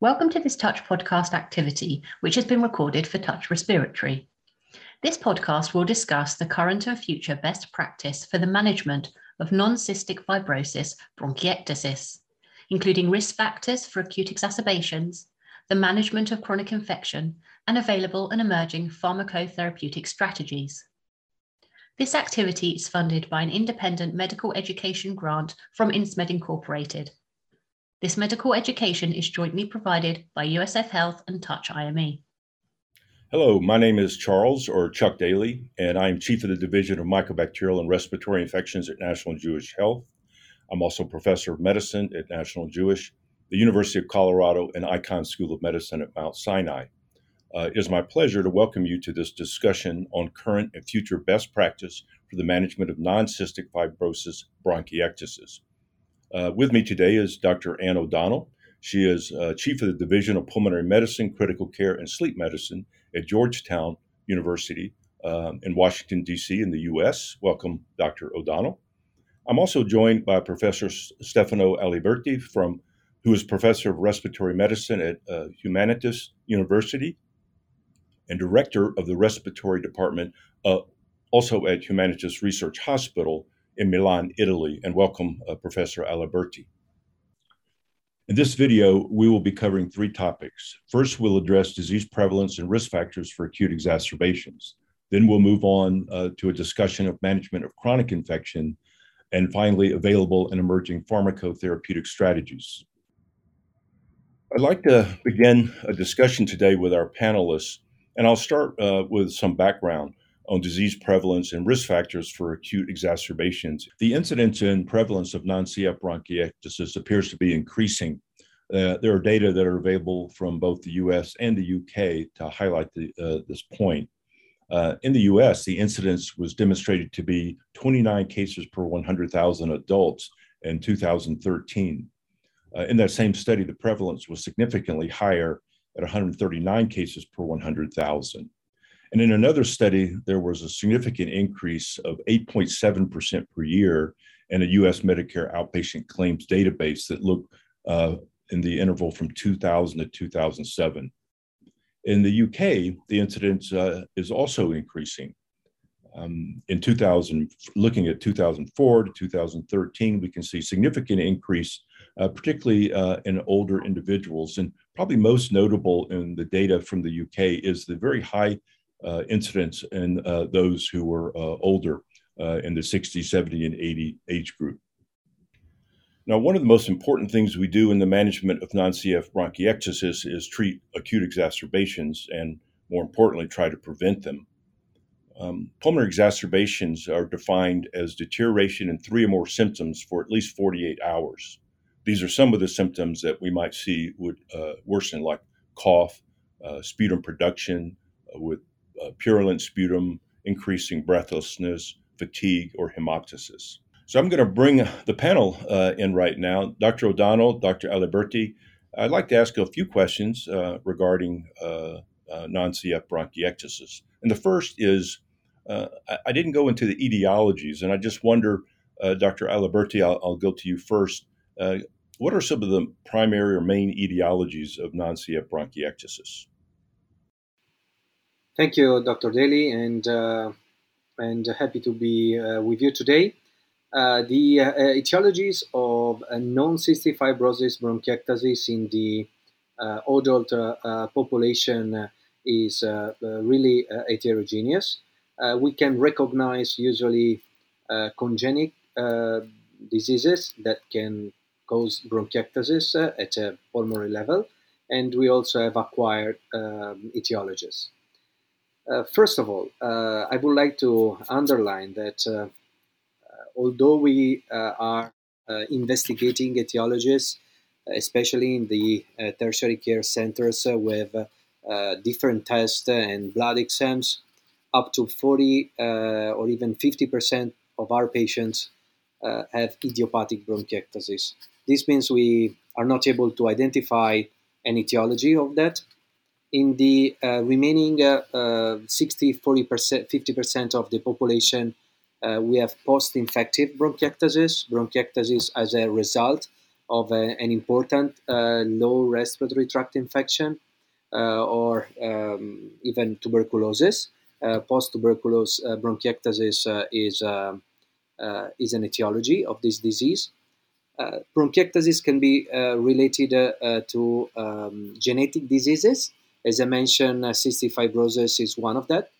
Welcome to this Touch podcast activity, which has been recorded for Touch Respiratory. This podcast will discuss the current and future best practice for the management of non-cystic fibrosis bronchiectasis, including risk factors for acute exacerbations, the management of chronic infection, and available and emerging pharmacotherapeutic strategies. This activity is funded by an independent medical education grant from INSMED Incorporated. This medical education is jointly provided by USF Health and Touch IME. Hello, my name is Charles, or Chuck Daly, and I am Chief of the Division of Mycobacterial and Respiratory Infections at National Jewish Health. I'm also Professor of Medicine at National Jewish, the University of Colorado, and Icahn School of Medicine at Mount Sinai. It is my pleasure to welcome you to this discussion on current and future best practice for the management of non-cystic fibrosis bronchiectasis. With me today is Dr. Ann O'Donnell. She is Chief of the Division of Pulmonary Medicine, Critical Care, and Sleep Medicine at Georgetown University in Washington, D.C. in the U.S. Welcome, Dr. O'Donnell. I'm also joined by Professor Stefano Aliberti, who is Professor of Respiratory Medicine at Humanitas University and Director of the Respiratory Department, also at Humanitas Research Hospital in Milan, Italy, and welcome Professor Aliberti. In this video, we will be covering three topics. First, we'll address disease prevalence and risk factors for acute exacerbations. Then we'll move on to a discussion of management of chronic infection, and finally, available and emerging pharmacotherapeutic strategies. I'd like to begin a discussion today with our panelists, and I'll start with some background on disease prevalence and risk factors for acute exacerbations. The incidence and prevalence of non-CF bronchiectasis appears to be increasing. There are data that are available from both the US and the UK to highlight this point. In the US, the incidence was demonstrated to be 29 cases per 100,000 adults in 2013. In that same study, the prevalence was significantly higher at 139 cases per 100,000. And in another study, there was a significant increase of 8.7% per year in a US Medicare outpatient claims database that looked in the interval from 2000 to 2007. In the UK, the incidence is also increasing. Looking at 2004 to 2013, we can see significant increase, particularly in older individuals. And probably most notable in the data from the UK is the very high incidence in those who were older in the 60, 70, and 80 age group. Now, one of the most important things we do in the management of non-CF bronchiectasis is treat acute exacerbations and, more importantly, try to prevent them. Pulmonary exacerbations are defined as deterioration in 3 or more symptoms for at least 48 hours. These are some of the symptoms that we might see would worsen, like cough, sputum production with purulent sputum, increasing breathlessness, fatigue, or hemoptysis. So I'm going to bring the panel in right now. Dr. O'Donnell, Dr. Aliberti, I'd like to ask a few questions regarding non-CF bronchiectasis. And the first is, I didn't go into the etiologies, and I just wonder, Dr. Aliberti, I'll go to you first. What are some of the primary or main etiologies of non-CF bronchiectasis? Thank you, Dr. Daly, and happy to be with you today. The etiologies of non-cystic fibrosis bronchiectasis in the adult population is really heterogeneous. We can recognize usually congenital diseases that can cause bronchiectasis at a pulmonary level, and we also have acquired etiologies. First of all, I would like to underline that although we are investigating etiologies, especially in the tertiary care centers with different tests and blood exams, up to 40 or even 50% of our patients have idiopathic bronchiectasis. This means we are not able to identify an etiology of that. In the remaining 60, 40%, 50% of the population, we have post-infective bronchiectasis as a result of an important low respiratory tract infection or even tuberculosis. Post-tuberculous bronchiectasis is an etiology of this disease. Bronchiectasis can be related to genetic diseases. As I mentioned, cystic fibrosis is one of that.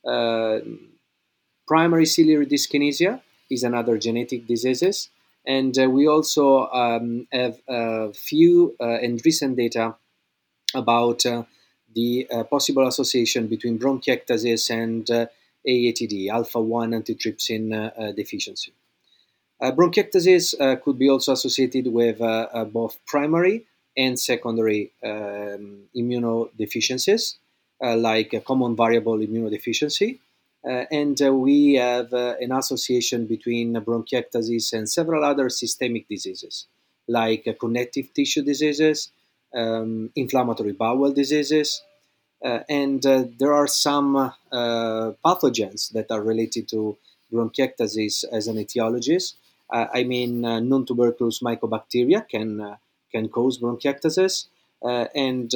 Primary ciliary dyskinesia is another genetic diseases. And we also have a few and recent data about the possible association between bronchiectasis and AATD, alpha-1 antitrypsin deficiency. Bronchiectasis could be also associated with both primary and secondary immunodeficiencies, like a common variable immunodeficiency. And we have an association between bronchiectasis and several other systemic diseases, like connective tissue diseases, inflammatory bowel diseases, and there are some pathogens that are related to bronchiectasis as an etiologist. Non-tuberculous mycobacteria can cause bronchiectasis, and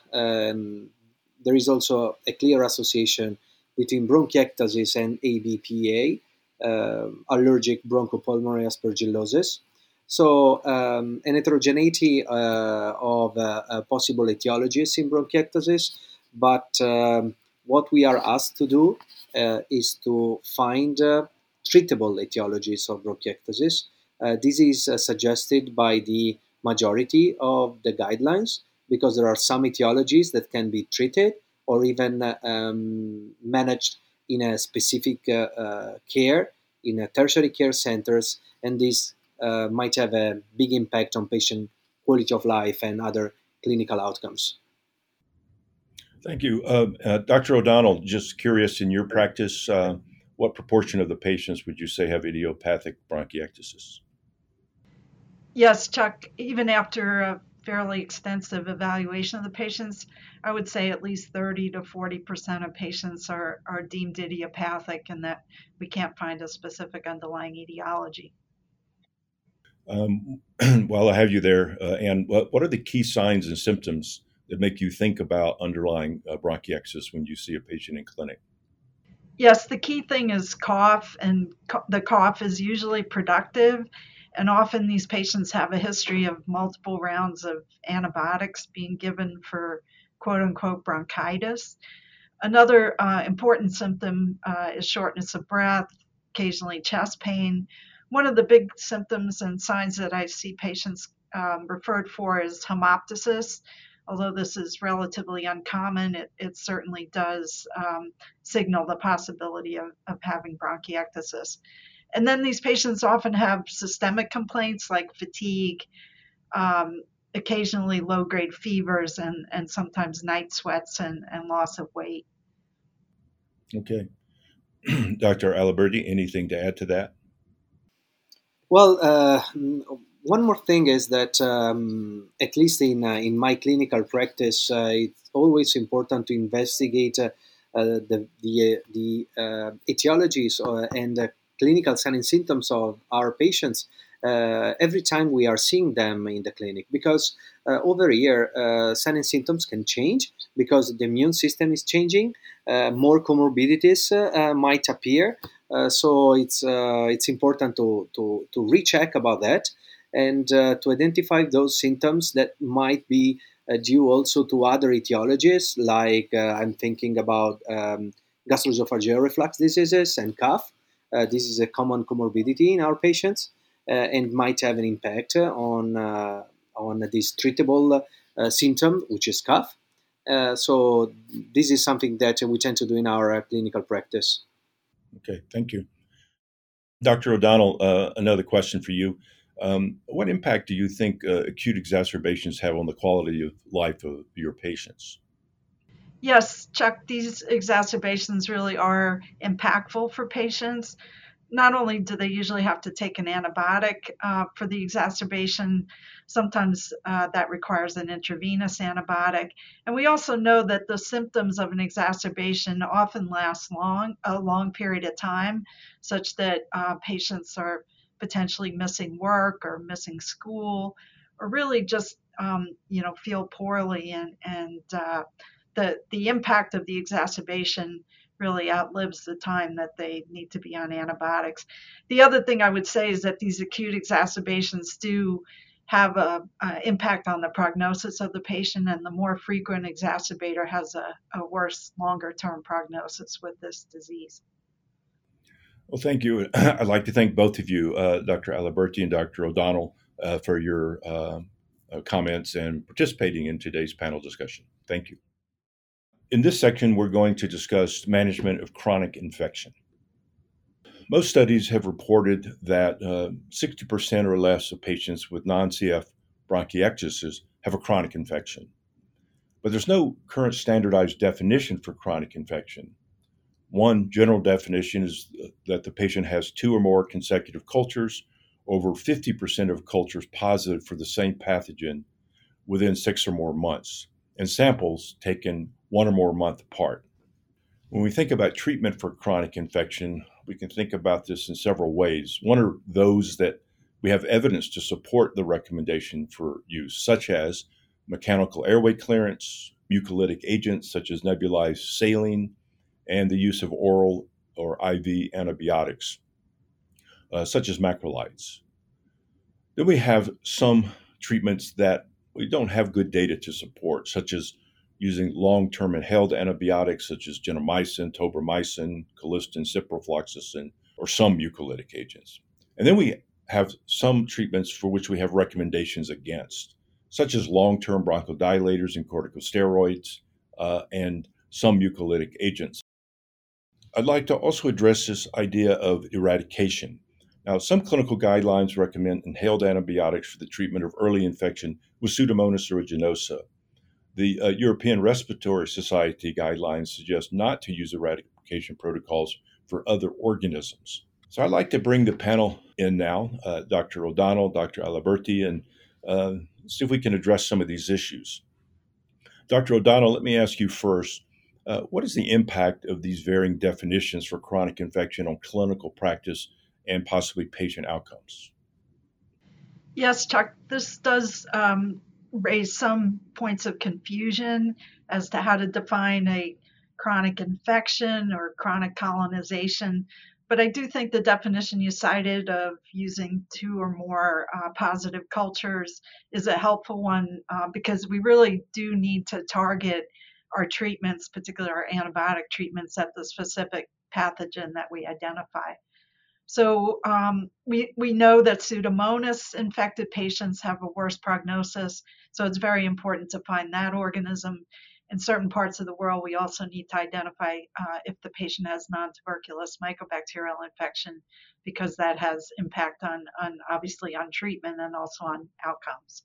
there is also a clear association between bronchiectasis and ABPA, allergic bronchopulmonary aspergillosis. So, an heterogeneity of possible etiologies in bronchiectasis, but what we are asked to do is to find treatable etiologies of bronchiectasis. This is suggested by the majority of the guidelines because there are some etiologies that can be treated or even managed in a specific care in a tertiary care centers, and this might have a big impact on patient quality of life and other clinical outcomes. Thank you. Dr. O'Donnell, just curious, in your practice, what proportion of the patients would you say have idiopathic bronchiectasis? Yes, Chuck, even after a fairly extensive evaluation of the patients, I would say at least 30 to 40% of patients are deemed idiopathic and that we can't find a specific underlying etiology. While I have you there, Anne, what are the key signs and symptoms that make you think about underlying bronchiectasis when you see a patient in clinic? Yes, the key thing is cough, and the cough is usually productive. And often these patients have a history of multiple rounds of antibiotics being given for quote unquote bronchitis. Another important symptom is shortness of breath, occasionally chest pain. One of the big symptoms and signs that I see patients referred for is hemoptysis. Although this is relatively uncommon, it certainly does signal the possibility of having bronchiectasis. And then these patients often have systemic complaints like fatigue, occasionally low-grade fevers, and sometimes night sweats and loss of weight. Okay. Dr. Aliberti, anything to add to that? Well, one more thing is that at least in my clinical practice, it's always important to investigate the etiologies and the clinical signs and symptoms of our patients every time we are seeing them in the clinic, because over a year signs and symptoms can change because the immune system is changing, more comorbidities might appear. So it's important to recheck about that and to identify those symptoms that might be due also to other etiologies, like I'm thinking about gastroesophageal reflux diseases and cough. This is a common comorbidity in our patients and might have an impact on this treatable symptom, which is cough. So this is something that we tend to do in our clinical practice. Okay, thank you. Dr. O'Donnell, another question for you. What impact do you think acute exacerbations have on the quality of life of your patients? Yes, Chuck, these exacerbations really are impactful for patients. Not only do they usually have to take an antibiotic for the exacerbation, sometimes that requires an intravenous antibiotic. And we also know that the symptoms of an exacerbation often last a long period of time, such that patients are potentially missing work or missing school or really just feel poorly, and the impact of the exacerbation really outlives the time that they need to be on antibiotics. The other thing I would say is that these acute exacerbations do have a impact on the prognosis of the patient, and the more frequent exacerbator has a worse, longer-term prognosis with this disease. Well, thank you. I'd like to thank both of you, Dr. Aliberti and Dr. O'Donnell, for your comments and participating in today's panel discussion. Thank you. In this section, we're going to discuss management of chronic infection. Most studies have reported that 60% or less of patients with non-CF bronchiectasis have a chronic infection. But there's no current standardized definition for chronic infection. One general definition is that the patient has 2 or more consecutive cultures, over 50% of cultures positive for the same pathogen within 6 or more months, and samples taken 1 or more months apart. When we think about treatment for chronic infection, we can think about this in several ways. One are those that we have evidence to support the recommendation for use, such as mechanical airway clearance, mucolytic agents such as nebulized saline, and the use of oral or IV antibiotics, such as macrolides. Then we have some treatments that we don't have good data to support, such as using long-term inhaled antibiotics such as gentamicin, tobramycin, colistin, ciprofloxacin, or some mucolytic agents. And then we have some treatments for which we have recommendations against, such as long-term bronchodilators and corticosteroids, and some mucolytic agents. I'd like to also address this idea of eradication. Now, some clinical guidelines recommend inhaled antibiotics for the treatment of early infection with Pseudomonas aeruginosa. The European Respiratory Society guidelines suggest not to use eradication protocols for other organisms. So I'd like to bring the panel in now, Dr. O'Donnell, Dr. Aliberti, and see if we can address some of these issues. Dr. O'Donnell, let me ask you first, what is the impact of these varying definitions for chronic infection on clinical practice and possibly patient outcomes? Yes, Chuck, this does raise some points of confusion as to how to define a chronic infection or chronic colonization. But I do think the definition you cited of using 2 or more positive cultures is a helpful one because we really do need to target our treatments, particularly our antibiotic treatments, at the specific pathogen that we identify. So we know that Pseudomonas infected patients have a worse prognosis, so it's very important to find that organism. In certain parts of the world, we also need to identify if the patient has non-tuberculous mycobacterial infection, because that has impact on obviously on treatment and also on outcomes.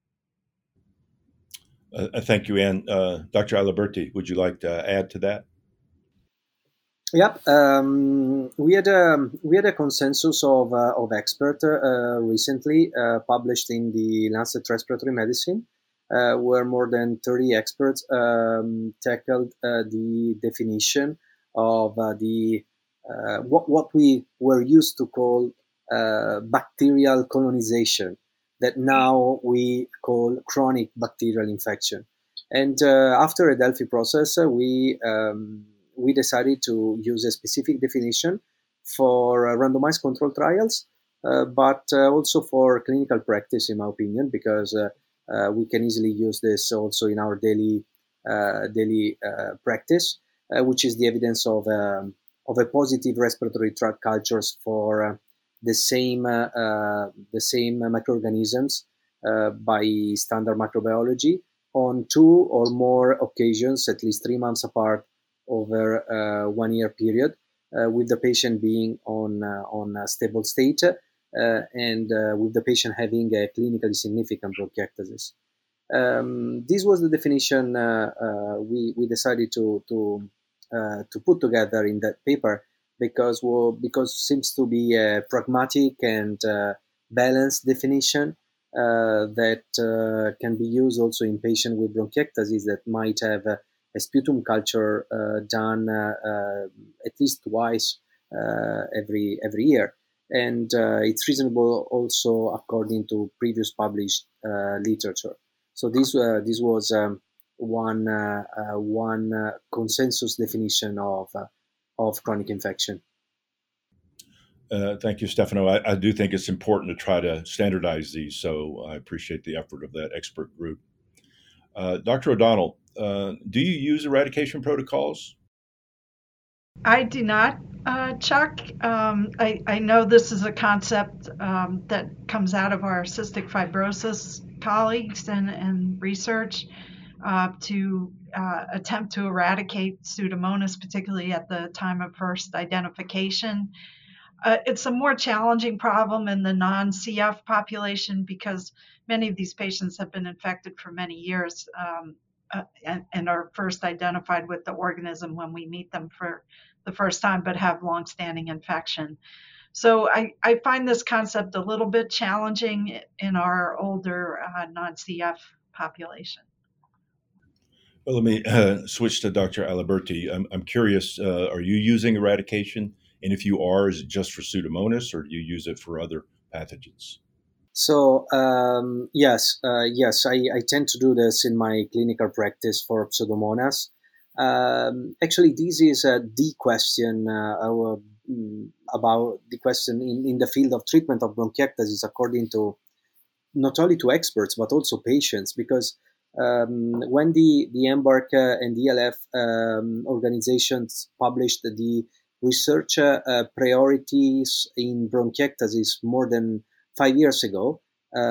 Thank you, Anne. Dr. Aliberti, would you like to add to that? Yep, we had a consensus of experts recently published in the Lancet Respiratory Medicine, where more than 30 experts tackled the definition of what we were used to call bacterial colonization, that now we call chronic bacterial infection. And after a Delphi process, we decided to use a specific definition for randomized control trials, but also for clinical practice, in my opinion, because we can easily use this also in our daily practice, which is the evidence of a positive respiratory tract cultures for the same microorganisms by standard microbiology on 2 or more occasions, at least 3 months apart, over a 1 year period, with the patient being on a stable state and with the patient having a clinically significant bronchiectasis. This was the definition we decided to put together in that paper because it seems to be a pragmatic and balanced definition that can be used also in patients with bronchiectasis that might have a sputum culture done at least twice every year. and it's reasonable also according to previous published literature. So this was one consensus definition of chronic infection. Thank you, Stefano. I do think it's important to try to standardize these, so I appreciate the effort of that expert group. Dr. O'Donnell, do you use eradication protocols? I do not, Chuck. I know this is a concept that comes out of our cystic fibrosis colleagues and research to attempt to eradicate Pseudomonas, particularly at the time of first identification. It's a more challenging problem in the non-CF population because many of these patients have been infected for many years and are first identified with the organism when we meet them for the first time, but have longstanding infection. So I find this concept a little bit challenging in our older non-CF population. Well, let me switch to Dr. Aliberti. I'm curious, are you using eradication? And if you are, is it just for Pseudomonas, or do you use it for other pathogens? So yes, I tend to do this in my clinical practice for Pseudomonas. Actually, this is the question about the question in the field of treatment of bronchiectasis, according to not only to experts but also patients, because when the EMBARC and ELF organizations published the research priorities in bronchiectasis more than 5 years ago,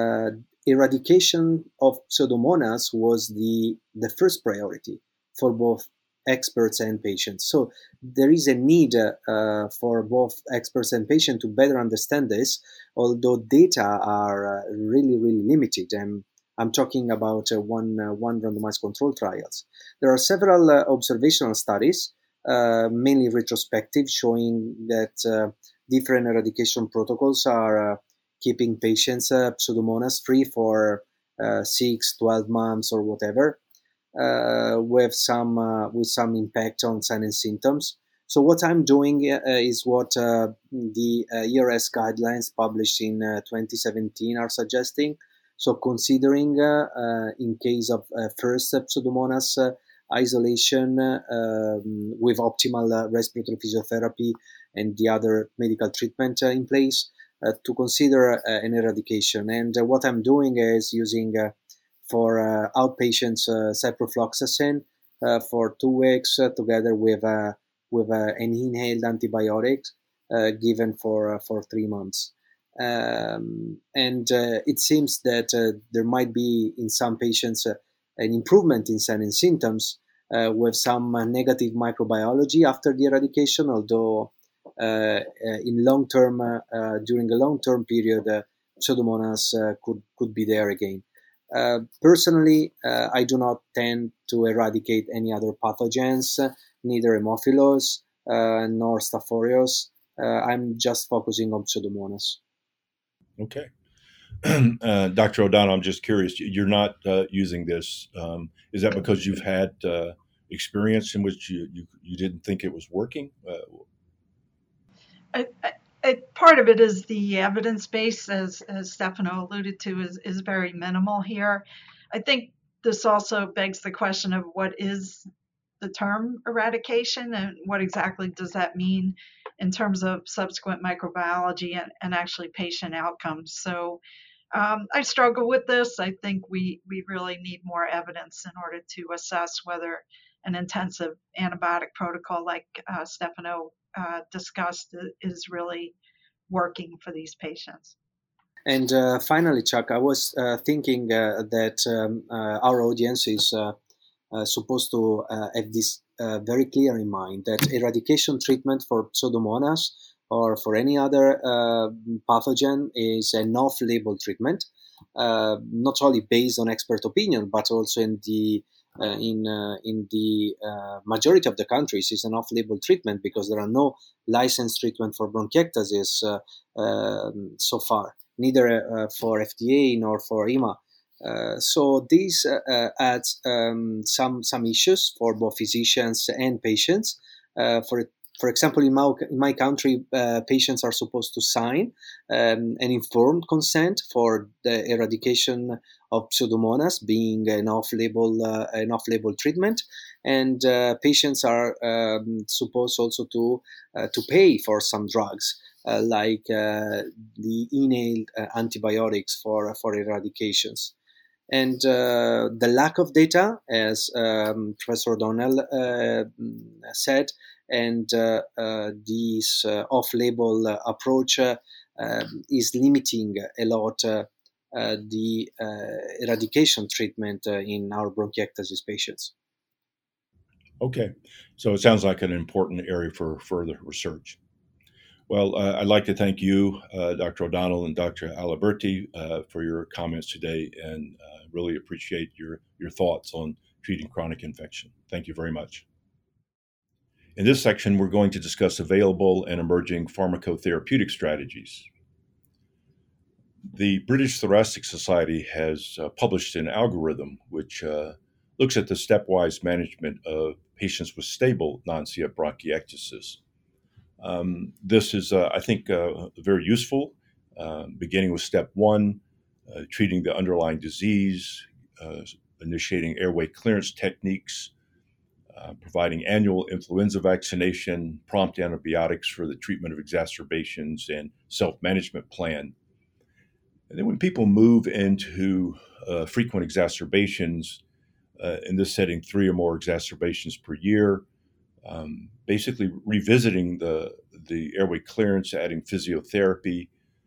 eradication of Pseudomonas was the first priority for both experts and patients. So there is a need for both experts and patients to better understand this, although data are really limited. And I'm talking about one randomized control trials. There are several observational studies, mainly retrospective, showing that different eradication protocols are keeping patients Pseudomonas free for 6, 12 months or whatever, with some impact on signs and symptoms. So what I'm doing is what the ERS guidelines published in 2017 are suggesting. So considering in case of first Pseudomonas isolation with optimal respiratory physiotherapy and the other medical treatment in place, to consider an eradication. And what I'm doing is using for outpatients ciprofloxacin for 2 weeks together with an inhaled antibiotic given for 3 months. And it seems that there might be in some patients an improvement in signs and symptoms with some negative microbiology after the eradication, although in long term, during a long-term period, Pseudomonas could be there again. Personally, I do not tend to eradicate any other pathogens, neither Haemophilus nor Staph aureus. I'm just focusing on Pseudomonas. Okay. Dr. O'Donnell, I'm just curious, you're not using this. Is that because you've had experience in which you didn't think it was working? Part of it is the evidence base, as Stefano alluded to, is very minimal here. I think this also begs the question of what is the term eradication and what exactly does that mean in terms of subsequent microbiology and actually patient outcomes. So I struggle with this. I think we really need more evidence in order to assess whether an intensive antibiotic protocol like Stefano discussed is really working for these patients. And finally, Chuck, I was thinking that our audience is supposed to have this very clear in mind, that eradication treatment for Pseudomonas or for any other pathogen is an off-label treatment, not only based on expert opinion, but also in the majority of the countries is an off-label treatment because there are no licensed treatment for bronchiectasis so far, neither for FDA nor for EMA. So this adds some issues for both physicians and patients. For For example, in my country, patients are supposed to sign an informed consent for the eradication of Pseudomonas, being an off-label treatment, and patients are supposed also to pay for some drugs. Like the inhaled antibiotics for eradications. And the lack of data, as Professor O'Donnell said, and this off-label approach is limiting a lot the eradication treatment in our bronchiectasis patients. Okay, so it sounds like an important area for further research. Well, I'd like to thank you, Dr. O'Donnell and Dr. Aliberti, for your comments today, and really appreciate your thoughts on treating chronic infection. Thank you very much. In this section, we're going to discuss available and emerging pharmacotherapeutic strategies. The British Thoracic Society has published an algorithm which looks at the stepwise management of patients with stable non-CF bronchiectasis. This is, I think, very useful, beginning with step 1, treating the underlying disease, initiating airway clearance techniques, providing annual influenza vaccination, prompt antibiotics for the treatment of exacerbations, and self-management plan. And then when people move into frequent exacerbations, in this setting, 3 or more exacerbations per year, basically revisiting the airway clearance, adding physiotherapy.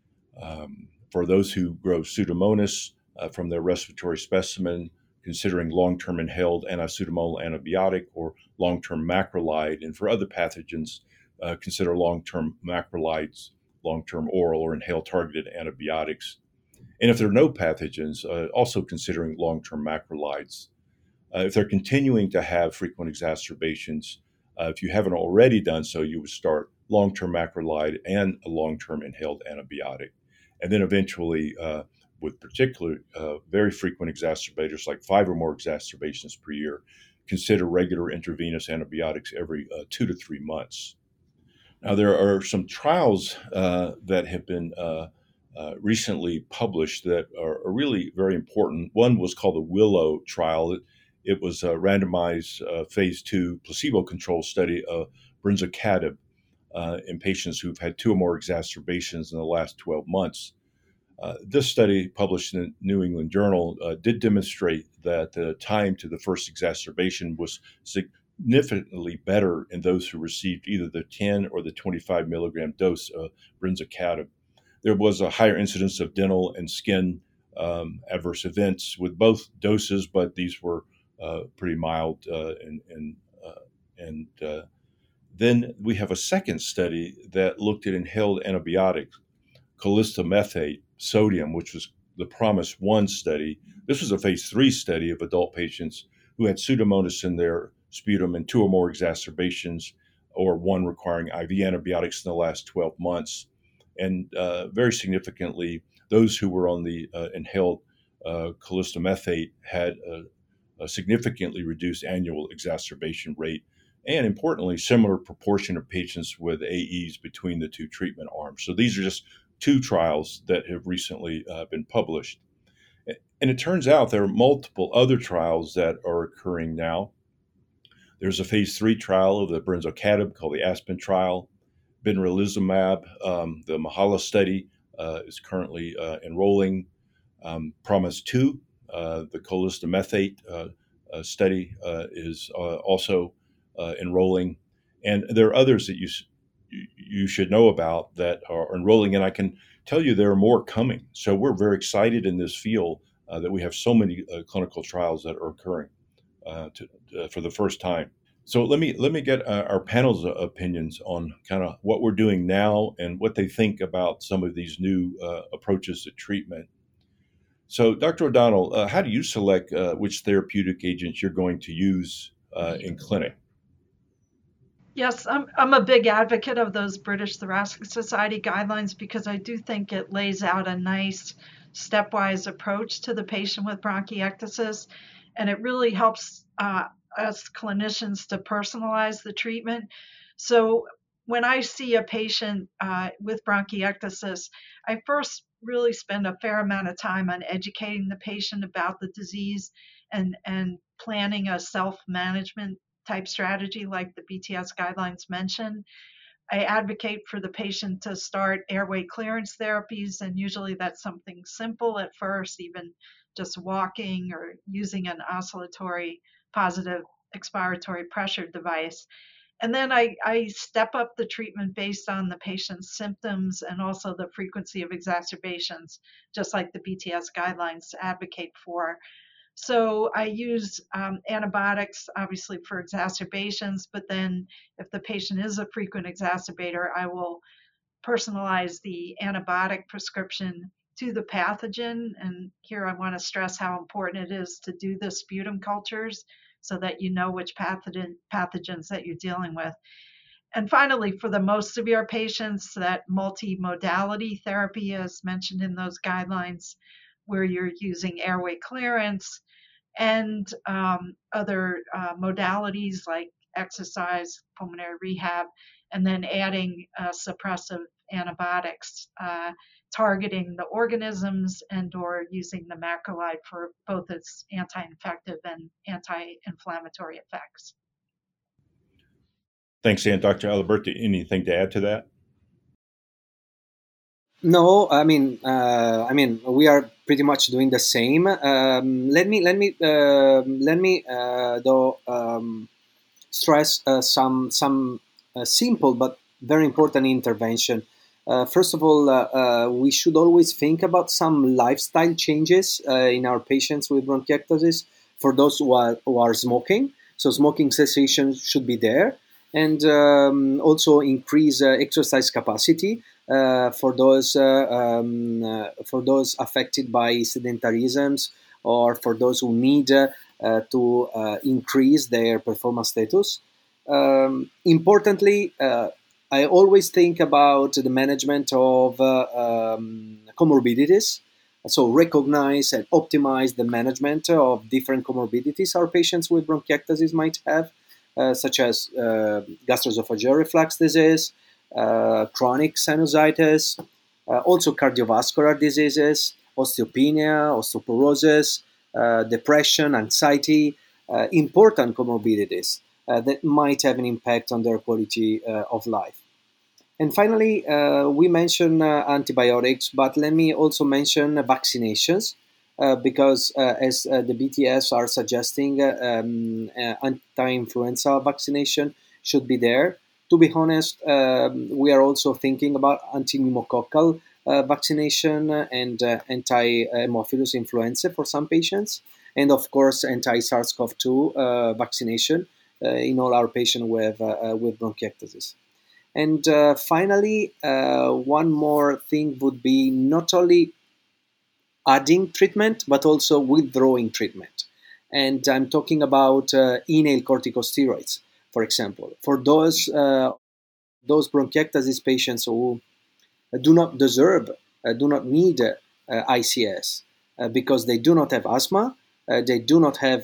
For those who grow Pseudomonas from their respiratory specimen, considering long-term inhaled anti-Pseudomonal antibiotic or long-term macrolide. And for other pathogens, consider long-term macrolides, long-term oral or inhaled targeted antibiotics. And if there are no pathogens, also considering long-term macrolides. If they're continuing to have frequent exacerbations, if you haven't already done so, you would start long-term macrolide and a long-term inhaled antibiotic. And then eventually, with particular very frequent exacerbators, like 5 or more exacerbations per year, consider regular intravenous antibiotics every 2 to 3 months. Now, there are some trials that have been recently published that are really very important. One was called the Willow trial. It was a randomized phase 2 placebo-controlled study of brensocatib in patients who've had 2 or more exacerbations in the last 12 months. This study, published in the New England Journal, did demonstrate that the time to the first exacerbation was significantly better in those who received either the 10 or the 25 milligram dose of brensocatib. There was a higher incidence of dental and skin adverse events with both doses, but these were pretty mild. Then we have a second study that looked at inhaled antibiotics, colistamethate sodium, which was the PROMISE 1 study. This was a phase 3 study of adult patients who had Pseudomonas in their sputum and 2 or more exacerbations, or 1 requiring IV antibiotics in the last 12 months. And very significantly, those who were on the inhaled colistamethate had a significantly reduced annual exacerbation rate, and importantly, similar proportion of patients with AEs between the 2 treatment arms. So these are just 2 trials that have recently been published. And it turns out there are multiple other trials that are occurring now. There's a phase 3 trial of the brensocatib called the ASPEN trial. Benralizumab, the Mahala study, is currently enrolling. PROMISE 2, the colistamethate study, is also enrolling. And there are others that you should know about that are enrolling, and I can tell you there are more coming. So we're very excited in this field that we have so many clinical trials that are occurring for the first time. So let me get our panel's opinions on kind of what we're doing now and what they think about some of these new approaches to treatment. So, Dr. O'Donnell, how do you select which therapeutic agents you're going to use in clinic? Yes, I'm a big advocate of those British Thoracic Society guidelines because I do think it lays out a nice stepwise approach to the patient with bronchiectasis, and it really helps us clinicians to personalize the treatment. So when I see a patient with bronchiectasis, I first really spend a fair amount of time on educating the patient about the disease and planning a self-management type strategy like the BTS guidelines mention. I advocate for the patient to start airway clearance therapies, and usually that's something simple at first, even just walking or using an oscillatory positive expiratory pressure device. And then I step up the treatment based on the patient's symptoms and also the frequency of exacerbations, just like the BTS guidelines advocate for. So I use antibiotics, obviously, for exacerbations, but then if the patient is a frequent exacerbator, I will personalize the antibiotic prescription to the pathogen. And here I want to stress how important it is to do the sputum cultures so that you know which pathogens that you're dealing with. And finally, for the most severe patients, that multimodality therapy, as mentioned in those guidelines, where you're using airway clearance and other modalities like exercise, pulmonary rehab, and then adding suppressive antibiotics, targeting the organisms and or using the macrolide for both its anti-infective and anti-inflammatory effects. Thanks, Ann. Dr. Aliberti, anything to add to that? No, I mean, we are pretty much doing the same. Let me though stress some simple but very important intervention. First of all, we should always think about some lifestyle changes in our patients with bronchiectasis. For those who are smoking, so smoking cessation should be there, and also increase exercise capacity. For those affected by sedentarism, or for those who need to increase their performance status. Importantly, I always think about the management of comorbidities. So recognize and optimize the management of different comorbidities our patients with bronchiectasis might have, such as gastroesophageal reflux disease, chronic sinusitis, also cardiovascular diseases, osteopenia, osteoporosis, depression, anxiety, important comorbidities that might have an impact on their quality of life. And finally, we mentioned antibiotics, but let me also mention vaccinations. Because as the BTS are suggesting, anti-influenza vaccination should be there. To be honest, we are also thinking about anti-pneumococcal vaccination and anti-Haemophilus influenzae for some patients, and of course anti-SARS-CoV-2 vaccination in all our patients with bronchiectasis. And finally, one more thing would be not only adding treatment, but also withdrawing treatment. And I'm talking about inhaled corticosteroids, for example. For those bronchiectasis patients who do not deserve, do not need ICS because they do not have asthma, they do not have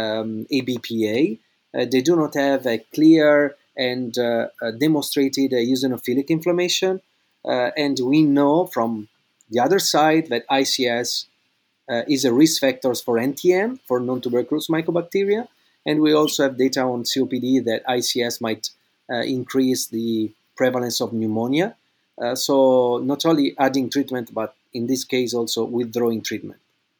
ABPA, they do not have a clear and demonstrated eosinophilic inflammation. And we know from the other side that ICS is a risk factor for NTM, for non-tuberculous mycobacteria. And we also have data on COPD that ICS might increase the prevalence of pneumonia. So not only adding treatment, but in this case also withdrawing treatment.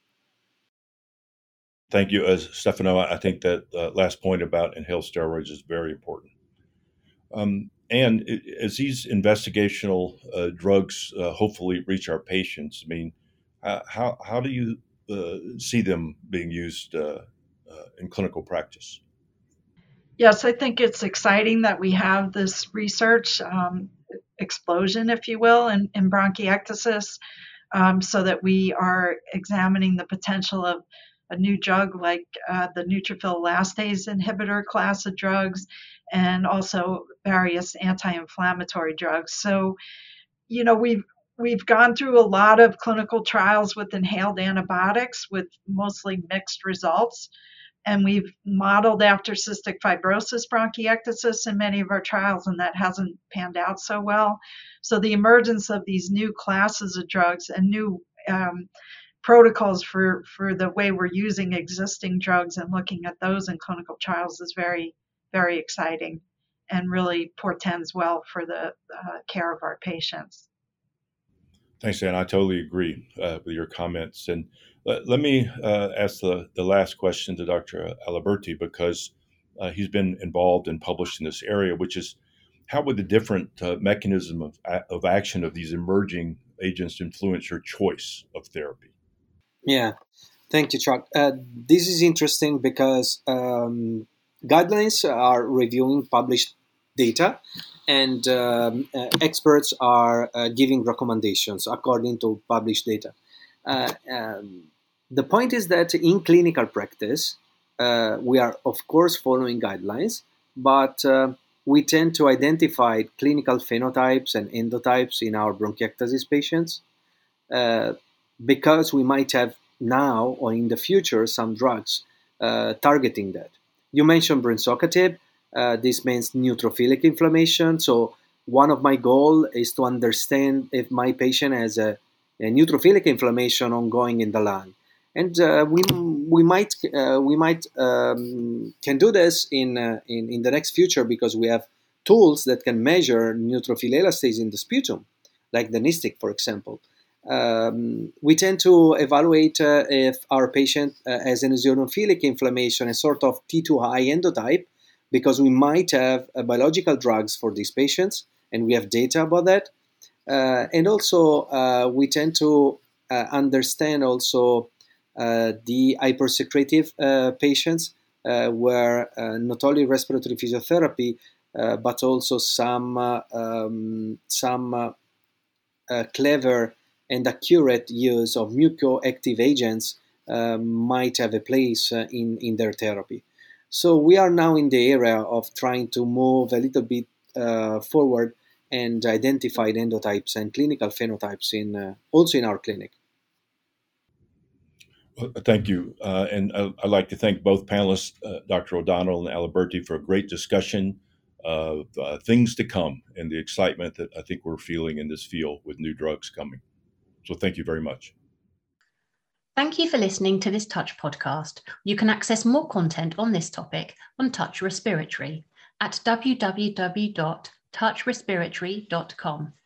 Thank you, Stefano. I think that last point about inhaled steroids is very important. And as these investigational drugs hopefully reach our patients, I mean, how do you see them being used in clinical practice? Yes, I think it's exciting that we have this research explosion, if you will, in bronchiectasis, so that we are examining the potential of a new drug like the neutrophil elastase inhibitor class of drugs, and also various anti-inflammatory drugs. So, you know, we've gone through a lot of clinical trials with inhaled antibiotics with mostly mixed results. And we've modeled after cystic fibrosis bronchiectasis in many of our trials, and that hasn't panned out so well. So the emergence of these new classes of drugs and new protocols for the way we're using existing drugs and looking at those in clinical trials is very, very exciting and really portends well for the care of our patients. Thanks, Ann. I totally agree with your comments. And let me ask the last question to Dr. Aliberti, because he's been involved and published in this area, which is how would the different mechanism of action of these emerging agents influence your choice of therapy? Yeah, thank you, Chuck. This is interesting because guidelines are reviewing published data, and experts are giving recommendations according to published data. The point is that in clinical practice, we are, of course, following guidelines, but we tend to identify clinical phenotypes and endotypes in our bronchiectasis patients because we might have now or in the future some drugs targeting that. You mentioned brensocatib. This means neutrophilic inflammation. So one of my goals is to understand if my patient has a neutrophilic inflammation ongoing in the lung, and we might can do this in the next future because we have tools that can measure neutrophil elastase in the sputum, like the NISTIC, for example. We tend to evaluate if our patient has an eosinophilic inflammation, a sort of T2 high endotype, because we might have biological drugs for these patients, and we have data about that. And also, we tend to understand also the hypersecretive patients, where not only respiratory physiotherapy, but also some clever and accurate use of mucoactive agents might have a place in their therapy. So we are now in the area of trying to move a little bit forward and identify endotypes and clinical phenotypes also in our clinic. Well, thank you. And I'd like to thank both panelists, Dr. O'Donnell and Aliberti, for a great discussion of things to come and the excitement that I think we're feeling in this field with new drugs coming. So thank you very much. Thank you for listening to this Touch podcast. You can access more content on this topic on Touch Respiratory at www.touchrespiratory.com.